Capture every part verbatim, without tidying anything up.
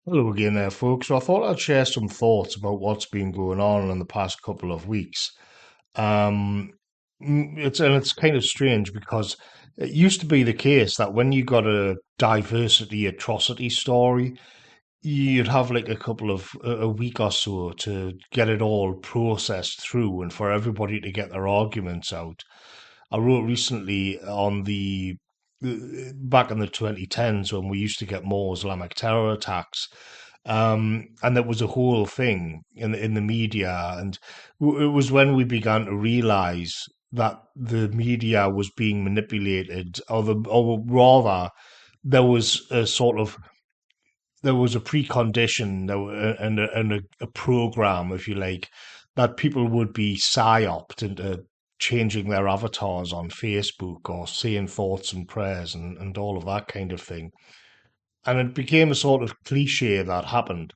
Hello again there, folks. So I thought I'd share some thoughts about what's been going on in the past couple of weeks. Um, mm, it's and it's kind of strange because it used to be the case that when you got a diversity atrocity story, you'd have like a couple of a a week or so to get it all processed through and for everybody to get their arguments out. I wrote recently on the uh, back in the twenty tens when we used to get more Islamic terror attacks, um, and there was a whole thing in the, in the media, and w- it was when we began to realize that the media was being manipulated, or the, or rather, there was a sort of there was a precondition there were- and a, and a, a program, if you like, that people would be psyoped into changing their avatars on Facebook or saying thoughts and prayers and, and all of that kind of thing. And it became a sort of cliche that happened.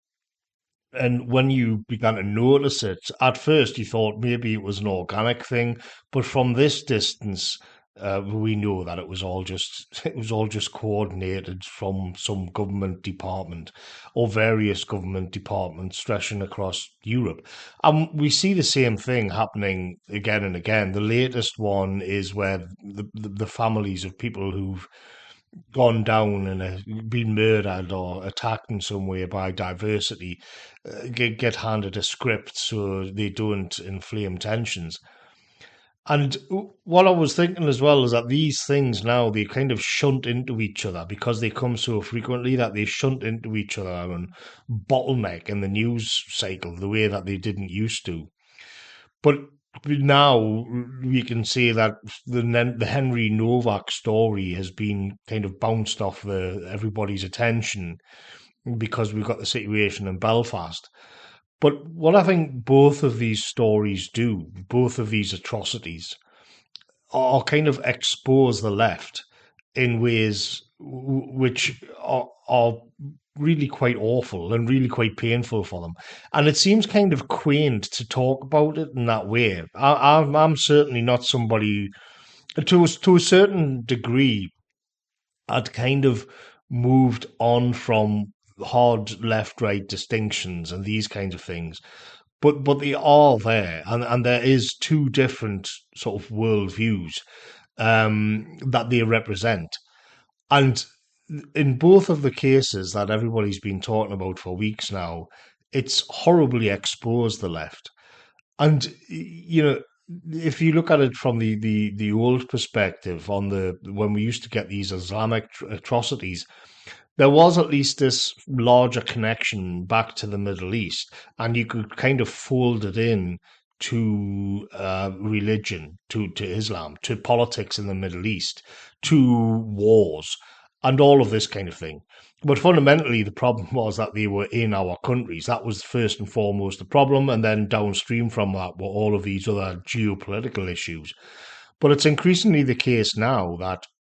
And when you began to notice it, at first you thought maybe it was an organic thing, but from this distance, uh, we know that it was all just it was all just coordinated from some government department or various government departments stretching across Europe. And we see the same thing happening again and again. The latest one is where the the, the families of people who've gone down and uh, been murdered or attacked in some way by diversity uh, get, get handed a script so they don't inflame tensions. And what I was thinking as well is that these things now they kind of shunt into each other because they come so frequently that they shunt into each other and bottleneck in the news cycle the way that they didn't used to. But now we can say that the Nen- the Henry Novak story has been kind of bounced off the everybody's attention because we've got the situation in Belfast. But what I think both of these stories do, both of these atrocities, are kind of expose the left in ways w- which are, are really quite awful and really quite painful for them. And it seems kind of quaint to talk about it in that way. I, I'm, I'm certainly not somebody, to, a- to a certain degree, I'd kind of moved on from hard left right distinctions and these kinds of things. But but they are there, and, and there is two different sort of worldviews um, that they represent. And in both of the cases that everybody's been talking about for weeks now, it's horribly exposed the left. And you know, if you look at it from the the the old perspective, on the when we used to get these Islamic atrocities, there was at least this larger connection back to the Middle East, and you could kind of fold it in to uh, religion, to, to Islam, to politics in the Middle East, to wars, and all of this kind of thing. But fundamentally, the problem was that they were in our countries. That was first and foremost the problem. And then downstream from that were all of these other geopolitical issues. But it's increasingly the case now that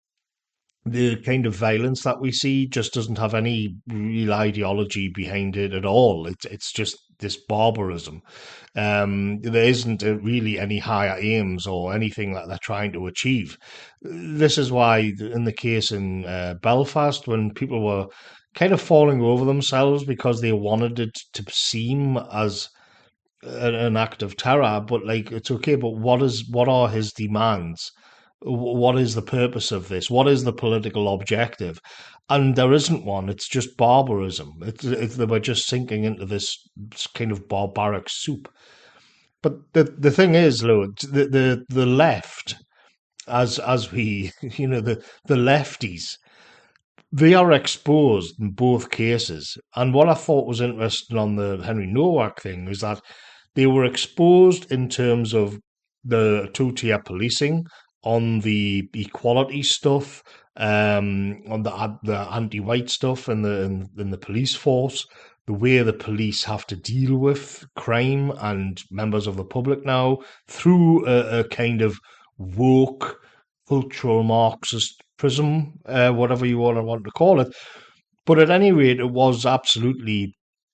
the kind of violence that we see just doesn't have any real ideology behind it at all. It's it's just this barbarism. Um, there isn't uh, really any higher aims or anything that they're trying to achieve. This is why, in the case in uh, Belfast, when people were kind of falling over themselves because they wanted it to seem as an, an act of terror, but like it's okay. But what is what are his demands? What is the purpose of this? What is the political objective? And there isn't one. It's just barbarism. It's, it's they were just sinking into this kind of barbaric soup. But the the thing is, Lou, the the the left, as as we you know the the lefties, they are exposed in both cases. And what I thought was interesting on the Henry Nowak thing is that they were exposed in terms of the two-tier policing, on the equality stuff, um, on the the anti-white stuff, and the in, in the police force, the way the police have to deal with crime and members of the public now through a, a kind of woke cultural Marxist prism, uh, whatever you want to want to call it. But at any rate, it was absolutely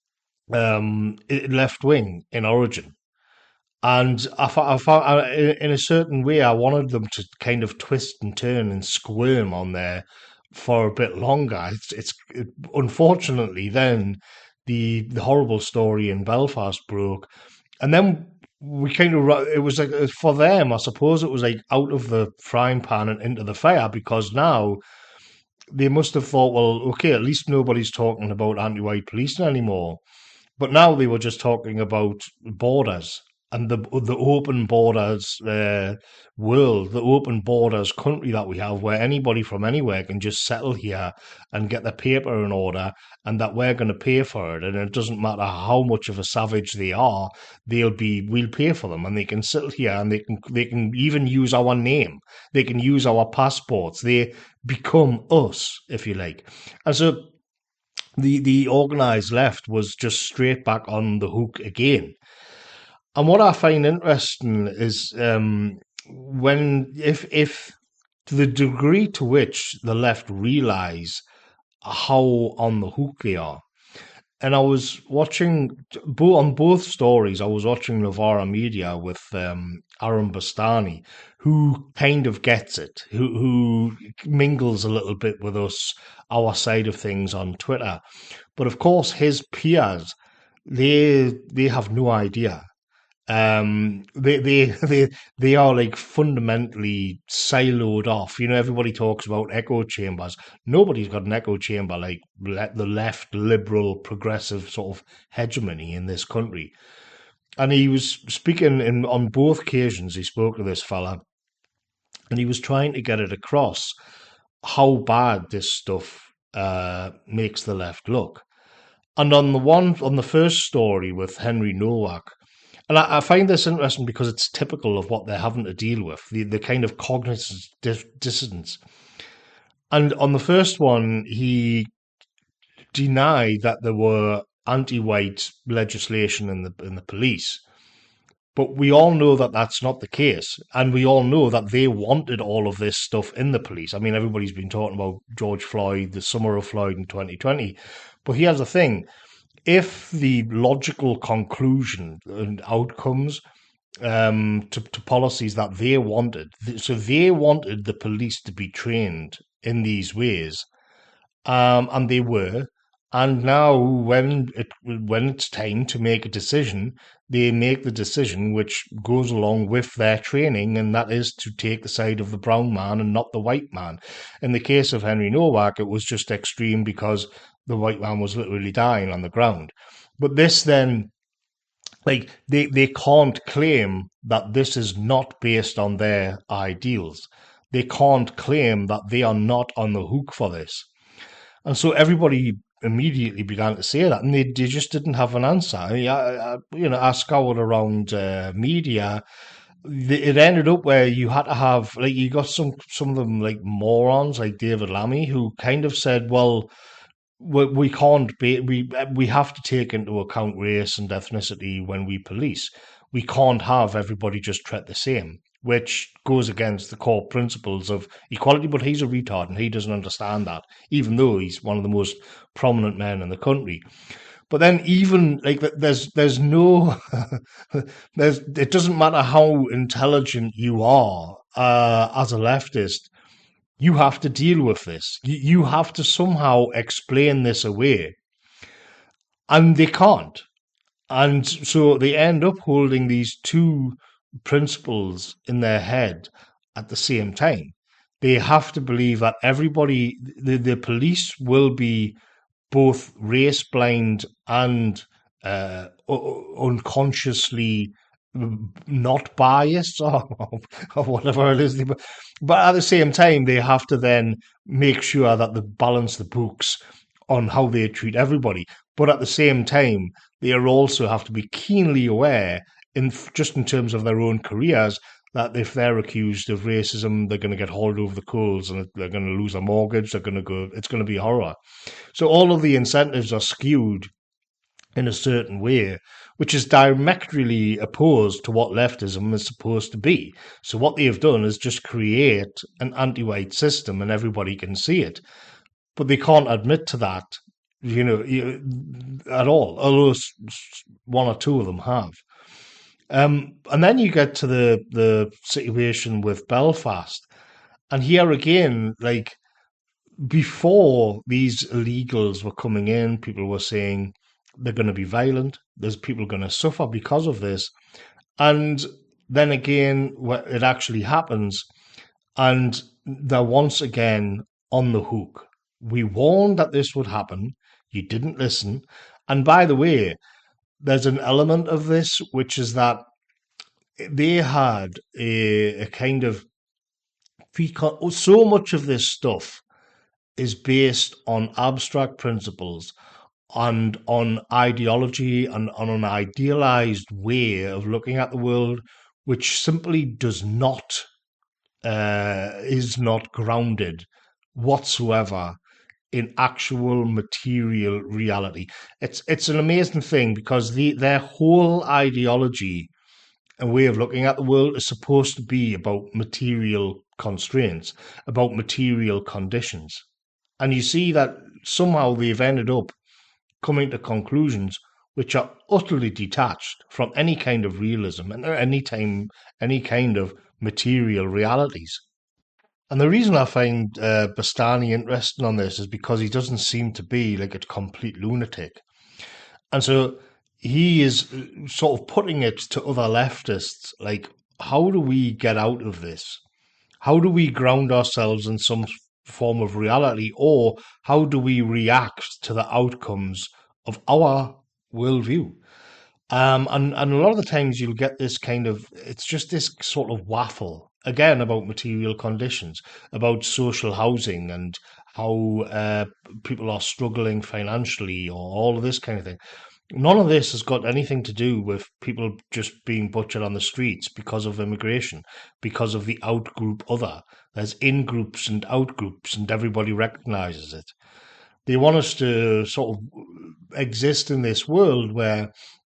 um, left wing in origin. And I, I, I, in a certain way, I wanted them to kind of twist and turn and squirm on their for a bit longer. It's, it's it, unfortunately then the the horrible story in Belfast broke, and then we kind of it was like for them, I suppose it was like out of the frying pan and into the fire, because now they must have thought, well, okay, at least nobody's talking about anti-white policing anymore. But now they were just talking about borders and the the open borders uh, world, the open borders country that we have, where anybody from anywhere can just settle here and get their paper in order, and that we're going to pay for it. And it doesn't matter how much of a savage they are, they'll be we'll pay for them, and they can settle here, and they can they can even use our name, they can use our passports, they become us, if you like. And so the the organized left was just straight back on the hook again. And what I find interesting is um, when if if to the degree to which the left realize how on the hook they are. And I was watching bo- on both stories. I was watching Novara Media with um, Aaron Bastani, who kind of gets it, who who mingles a little bit with us, our side of things on Twitter. But of course, his peers, they they have no idea. Um, they they they they are like fundamentally siloed off. You know, everybody talks about echo chambers. Nobody's got an echo chamber like le- the left, liberal, progressive sort of hegemony in this country. And he was speaking in on both occasions. He spoke to this fella, and he was trying to get it across how bad this stuff uh, makes the left look. And on the one, on the first story with Henry Nowak, and I, I find this interesting because it's typical of what they're having to deal with, the, the kind of cognitive dis- dissonance. And on the first one, he denied that there were anti-white legislation in the in the police. But we all know that that's not the case. And we all know that they wanted all of this stuff in the police. I mean, everybody's been talking about George Floyd, the summer of Floyd in twenty twenty. But here's the thing. If the logical conclusion and outcomes um, to, to policies that they wanted, so they wanted the police to be trained in these ways, um, and they were. And now, when it when it's time to make a decision, they make the decision which goes along with their training, and that is to take the side of the brown man and not the white man. In the case of Henry Nowak, it was just extreme because the white man was literally dying on the ground. But this then, like, they, they can't claim that this is not based on their ideals. They can't claim that they are not on the hook for this. And so everybody immediately began to say that, and they, they just didn't have an answer. I mean, I, I, you know, I scoured around uh, media. It ended up where you had to have, like, you got some some of them like morons like David Lammy who kind of said, well, we, we can't be, we we have to take into account race and ethnicity when we police. We can't have everybody just treat the same, which goes against the core principles of equality. But he's a retard and he doesn't understand that, even though he's one of the most prominent men in the country. But then, even like, there's there's no there's it doesn't matter how intelligent you are uh, as a leftist. You have to deal with this. You, you have to somehow explain this away, and they can't. And so they end up holding these two principles in their head at the same time. They have to believe that everybody, the, the police will be both race blind and uh, unconsciously not biased, or, or whatever it is. But at the same time, they have to then make sure that they balance the books on how they treat everybody. But at the same time, they are also have to be keenly aware, in just in terms of their own careers, that if they're accused of racism, they're going to get hauled over the coals and they're going to lose a mortgage. They're going to go. It's going to be horror. So all of the incentives are skewed in a certain way, which is diametrically opposed to what leftism is supposed to be. So what they have done is just create an anti-white system, and everybody can see it, but they can't admit to that, you know, at all. Although one or two of them have. Um, and then you get to the the situation with Belfast, and here again, like, before these illegals were coming in, people were saying they're going to be violent. There's people going to suffer because of this. And then again, it actually happens, and they're once again on the hook. We warned that this would happen. You didn't listen. And by the way, there's an element of this, which is that they had a, a kind of so much of this stuff is based on abstract principles and on ideology and on an idealized way of looking at the world, which simply does not uh, is not grounded whatsoever in actual material reality. It's it's an amazing thing because the their whole ideology and way of looking at the world is supposed to be about material constraints, about material conditions. And you see that somehow they've ended up coming to conclusions which are utterly detached from any kind of realism and any time, any kind of material realities. And the reason I find uh, Bastani interesting on this is because he doesn't seem to be like a complete lunatic. And so he is sort of putting it to other leftists, like, how do we get out of this? How do we ground ourselves in some form of reality? Or how do we react to the outcomes of our worldview? Um, and, and a lot of the times you'll get this kind of, it's just this sort of waffle, again, about material conditions, about social housing and how uh, people are struggling financially or all of this kind of thing. None of this has got anything to do with people just being butchered on the streets because of immigration, because of the outgroup other. There's in-groups and out-groups, and everybody recognizes it. They want us to sort of exist in this world where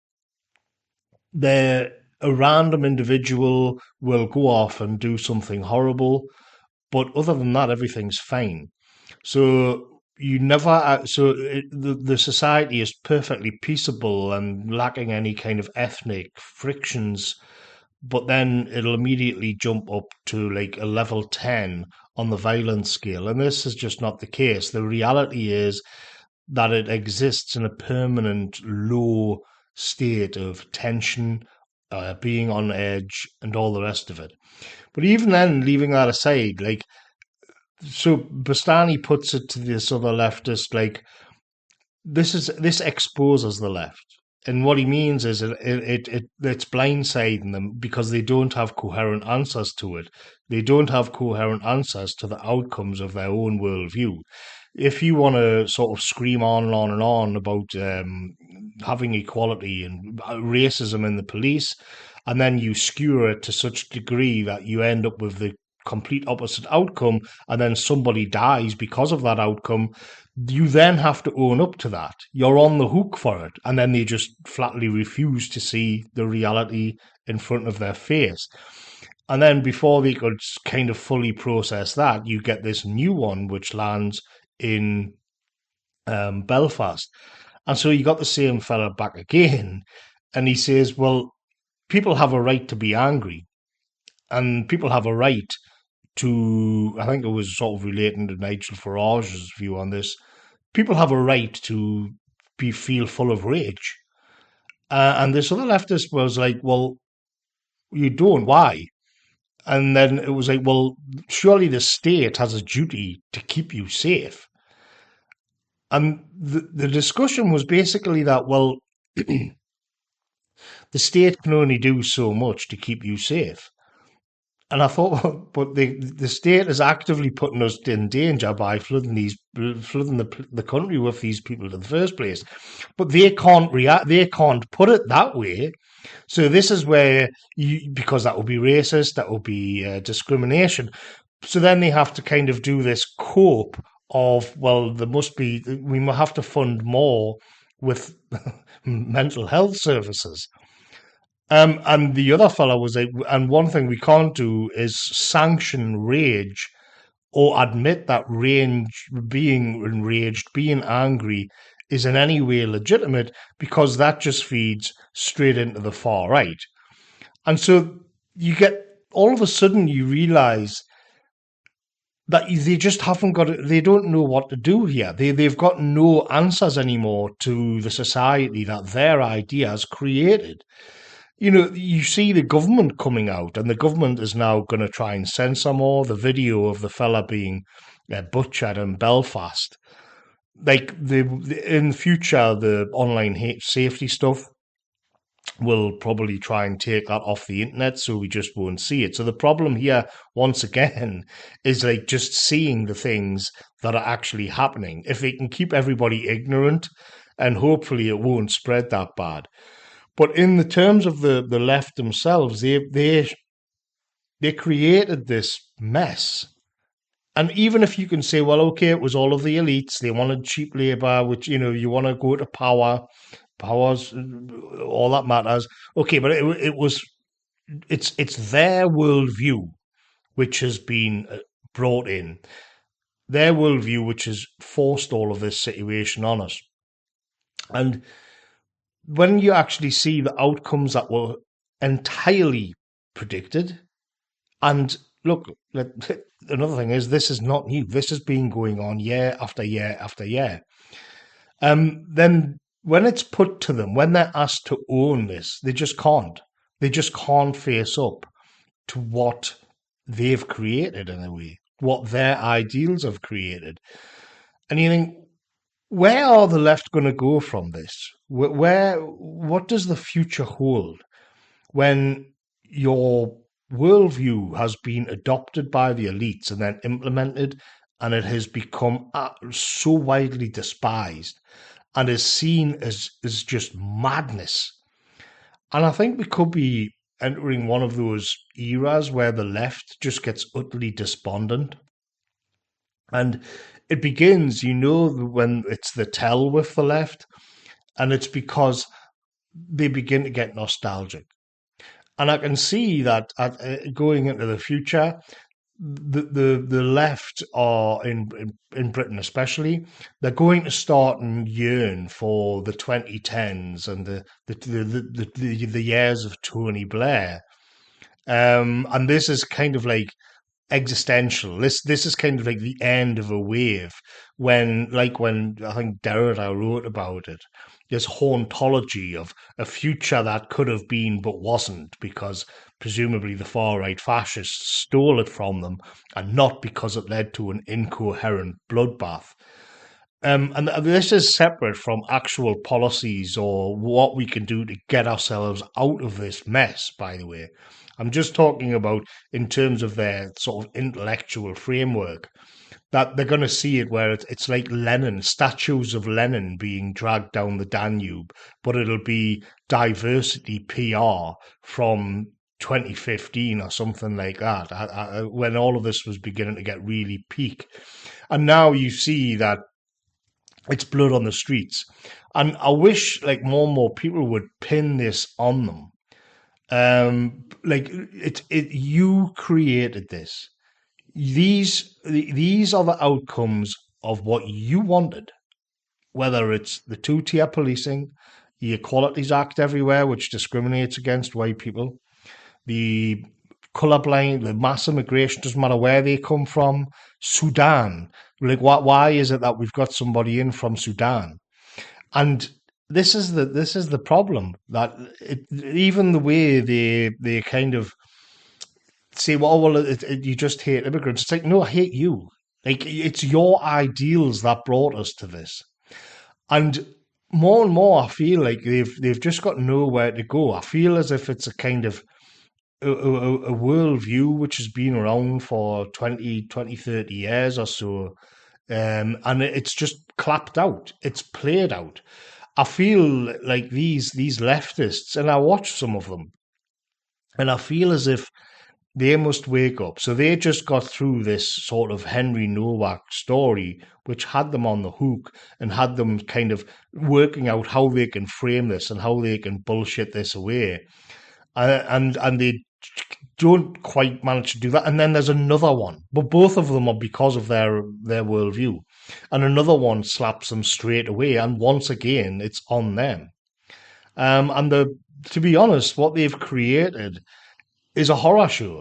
they're, a random individual will go off and do something horrible, but other than that, everything's fine. So you never, so it, the the society is perfectly peaceable and lacking any kind of ethnic frictions, but then it'll immediately jump up to like a level ten on the violence scale, and this is just not the case. The reality is that it exists in a permanent low state of tension, uh, being on edge, and all the rest of it. But even then, leaving that aside, like, so Bastani puts it to this other leftist, like, this is this exposes the left. And what he means is it, it, it it's blindsiding them because they don't have coherent answers to it. They don't have coherent answers to the outcomes of their own worldview. If you want to sort of scream on and on and on about um, having equality and racism in the police, and then you skewer it to such a degree that you end up with the complete opposite outcome, and then somebody dies because of that outcome, you then have to own up to that. You're on the hook for it. And then they just flatly refuse to see the reality in front of their face. And then before they could kind of fully process that, you get this new one which lands in um, Belfast. And so you got the same fella back again. And he says, well, people have a right to be angry. And people have a right to, I think it was sort of relating to Nigel Farage's view on this, people have a right to be feel full of rage. Uh, and this other leftist was like, well, you don't. Why? And then it was like, well, surely the state has a duty to keep you safe. And the, the discussion was basically that, well, the state can only do so much to keep you safe. And I thought, well, but the the state is actively putting us in danger by flooding these flooding the the country with these people in the first place. But they can't react. They can't put it that way. So this is where you, because that would be racist, that would be uh, discrimination. So then they have to kind of do this cope of, well, there must be, we have to fund more with mental health services. Um, and the other fellow was like, and one thing we can't do is sanction rage or admit that rage, being enraged, being angry is in any way legitimate, because that just feeds straight into the far right. And so you get, all of a sudden you realize that they just haven't got it. They don't know what to do here. They they've got no answers anymore to the society that their ideas created. You know, you see the government coming out, and the government is now going to try and censor more. The video of the fella being uh, butchered in Belfast, like the, the in future, the online hate safety stuff will probably try and take that off the internet, so we just won't see it. So the problem here, once again, is like just seeing the things that are actually happening. If they can keep everybody ignorant, and hopefully it won't spread that bad. But in the terms of the, the left themselves, they they they created this mess. And even if you can say, well, okay, it was all of the elites, they wanted cheap labor, which, you know, you want to go to power, powers, all that matters. Okay, but it, it was, it's it's their worldview which has been uh, brought in, their worldview which has forced all of this situation on us. And when you actually see the outcomes that were entirely predicted, and look, another thing is this is not new. This has been going on year after year after year. Um, then when it's put to them, when they're asked to own this, they just can't. They just can't face up to what they've created in a way, what their ideals have created. And you think, where are the left going to go from this? Where, where, what does the future hold when your worldview has been adopted by the elites and then implemented, and it has become so widely despised and is seen as, as just madness? And I think we could be entering one of those eras where the left just gets utterly despondent. And it begins, you know, when it's the tell with the left, and it's because they begin to get nostalgic. And I can see that at, uh, going into the future, the, the the left are in, in in Britain especially, they're going to start and yearn for the twenty tens and the the the the, the, the years of Tony Blair. Um, and this is kind of like existential. This this is kind of like the end of a wave, when, like when I think Derrida wrote about it, this hauntology of a future that could have been but wasn't, because presumably the far right fascists stole it from them, and not because it led to an incoherent bloodbath. Um, and this is separate from actual policies or what we can do to get ourselves out of this mess, by the way. I'm just talking about in terms of their sort of intellectual framework, that they're going to see it where it's, it's like Lenin, statues of Lenin being dragged down the Danube, but it'll be diversity P R from twenty fifteen or something like that, I, I, when all of this was beginning to get really peak. And now you see that it's blood on the streets. And I wish like more and more people would pin this on them. Um, like it, it, you created this. These, these are the outcomes of what you wanted. Whether it's the two-tier policing, the Equalities Act everywhere, which discriminates against white people, the colorblind, the mass immigration, doesn't matter where they come from, Sudan. Like, why, why is it that we've got somebody in from Sudan? And this is the this is the problem, that it, even the way they they kind of say, well, well, it, it, you just hate immigrants. It's like, no, I hate you. Like, it's your ideals that brought us to this. And more and more, I feel like they've they've just got nowhere to go. I feel as if it's a kind of a, a, a worldview which has been around for twenty, twenty, thirty years or so. Um, and it's just clapped out. It's played out. I feel like these these leftists, and I watch some of them, and I feel as if they must wake up. So they just got through this sort of Henry Nowak story, which had them on the hook and had them kind of working out how they can frame this and how they can bullshit this away. Uh, and and they don't quite manage to do that. And then there's another one, but both of them are because of their their worldview. And another one slaps them straight away, and once again, it's on them. Um, and the to be honest, what they've created is a horror show.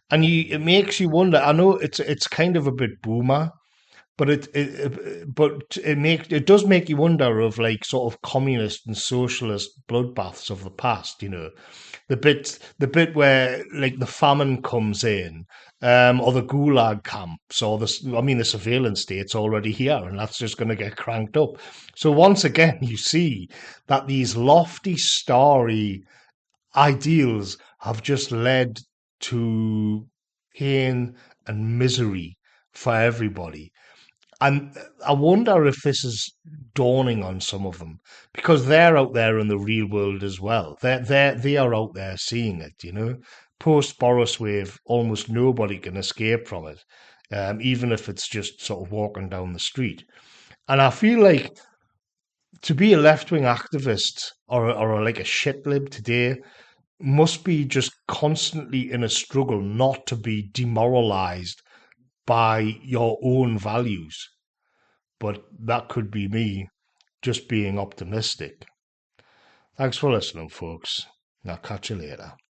And you, it makes you wonder. I know it's it's kind of a bit boomer, but it, it, it but it make it does make you wonder of like sort of communist and socialist bloodbaths of the past. You know, the bit the bit where like the famine comes in, um, or the Gulag camps, or the I mean the surveillance state's already here, and that's just going to get cranked up. So once again, you see that these lofty, starry ideals have just led to pain and misery for everybody. And I wonder if this is dawning on some of them because they're out there in the real world as well. They're, they're, they are out there seeing it, you know. Post Boris wave, almost nobody can escape from it, um, even if it's just sort of walking down the street. And I feel like to be a left wing activist or, or like a shit lib today must be just constantly in a struggle not to be demoralized by your own values. But that could be me just being optimistic. Thanks for listening, folks. I'll catch you later.